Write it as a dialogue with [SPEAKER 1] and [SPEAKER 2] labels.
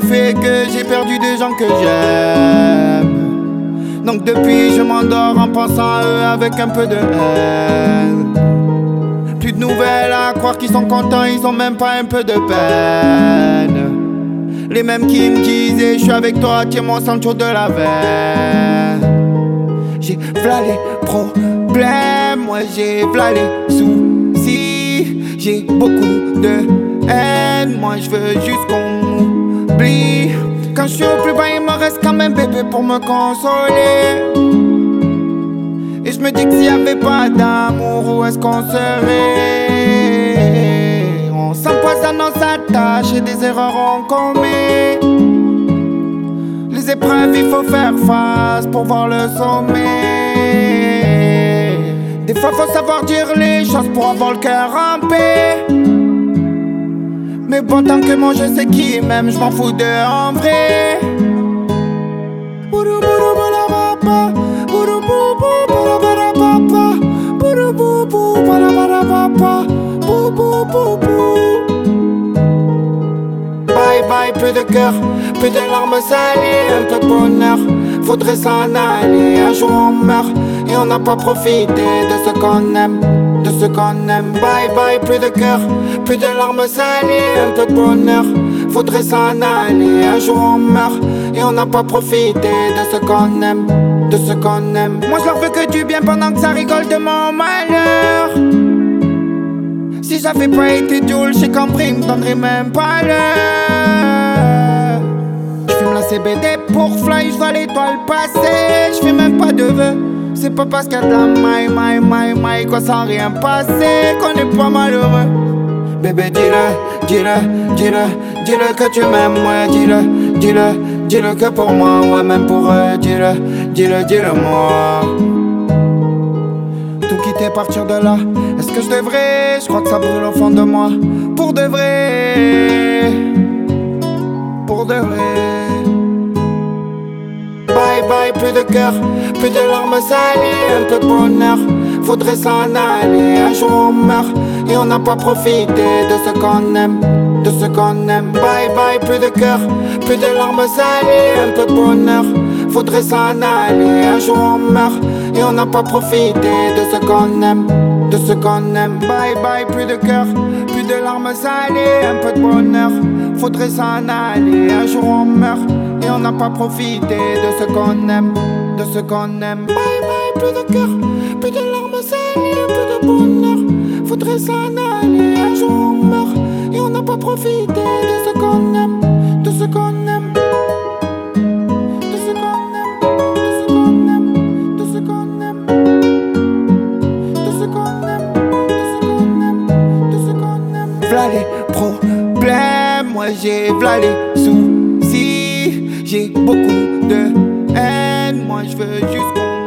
[SPEAKER 1] fait que j'ai perdu des gens que j'aime. Donc depuis je m'endors en pensant à eux avec un peu de haine. Plus de nouvelles à croire qu'ils sont contents, ils ont même pas un peu de peine. Les mêmes qui me disaient je suis avec toi, tiens-moi Sancho de la veine. J'ai v'là les problèmes, moi j'ai v'là les soucis. J'ai beaucoup de haine, moi je veux juste qu'on m'oublie. Quand je suis au plus bas il me reste quand même bébé pour me consoler. Et je me dis que s'il y avait pas d'amour, où est-ce qu'on serait? On s'empoisonne, on s'attache et des erreurs on commet. Les épreuves il faut faire face pour voir le sommet. Des fois faut savoir dire les choses pour avoir le cœur en paix. Mais bon tant que moi je sais qui m'aime, je m'en fous de en vrai. Bye bye, plus de cœur, plus de larmes salées, un peu de bonheur, faudrait s'en aller. Un jour on meurt et on n'a pas profité de ce qu'on aime, de ce qu'on aime. Bye bye, plus de cœur, plus de larmes salées, un peu de bonheur, faudrait s'en aller. Un jour on meurt et on n'a pas profité de ce qu'on aime, de ce qu'on aime. Moi je leur veux que du bien pendant que ça rigole de mon malheur. Si j'avais pas été Jules, j'ai compris, ils me donneraient même pas l'heure. J'fume la CBD pour fly, j'vois l'étoile passer. J'fais même pas de vœux, c'est pas parce qu'il y a de la maille, quoi sans rien passer qu'on est pas malheureux. Bébé dis-le, dis-le, dis-le, dis-le que tu m'aimes, ouais, dis-le, dis-le, dis-le que pour moi, ouais même pour eux, dis-le, dis-le, dis-le moi. Tout quitter, partir de là, est-ce que je devrais? Je crois que ça brûle au fond de moi. Pour de vrai, pour de vrai. Bye bye, plus de cœur, plus de larmes salées, un peu de bonheur, faudrait s'en aller. Un jour on meurt et on n'a pas profité de ce qu'on aime, de ce qu'on aime. Bye bye, plus de cœur, plus de larmes salées, un peu de bonheur, faudrait s'en aller. Un jour on meurt et on n'a pas profité de ce qu'on aime, de ce qu'on aime. Bye bye, plus de cœur, plus de larmes salées, un peu de bonheur, faudrait s'en aller. Un jour on meurt et on n'a pas profité de ce qu'on aime, de ce qu'on aime. Bye bye, plus de cœur, plus de larmes salées, un peu de bonheur, faudrait s'en aller. Un jour on meurt et on n'a pas profité de ce qu'on aime, de ce qu'on aime. V'là les problèmes, moi j'ai v'là les soucis. J'ai beaucoup de haine, moi je veux juste qu'on